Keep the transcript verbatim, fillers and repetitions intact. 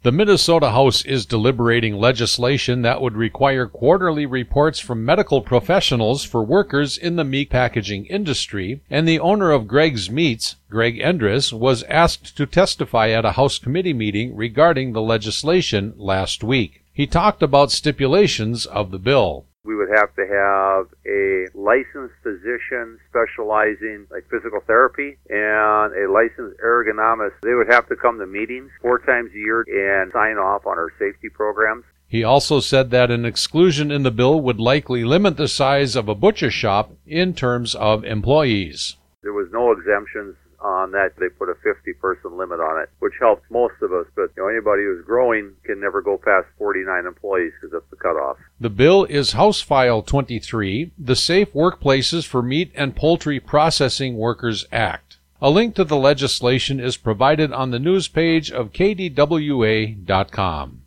The Minnesota House is deliberating legislation that would require quarterly reports from medical professionals for workers in the meat packaging industry, and the owner of Greg's Meats, Greg Endres, was asked to testify at a House committee meeting regarding the legislation last week. He talked about stipulations of the bill. We would have to have a licensed physician specializing like physical therapy and a licensed ergonomist. They would have to come to meetings four times a year and sign off on our safety programs. He also said that an exclusion in the bill would likely limit the size of a butcher shop in terms of employees. There was no exemptions on that. They put a fifty person limit on it, which helped most of us, but you know, anybody who's growing can never go past forty-nine employees because that's the cutoff. The bill is House File twenty-three, the Safe Workplaces for Meat and Poultry Processing Workers Act. A link to the legislation is provided on the news page of K D W A dot com.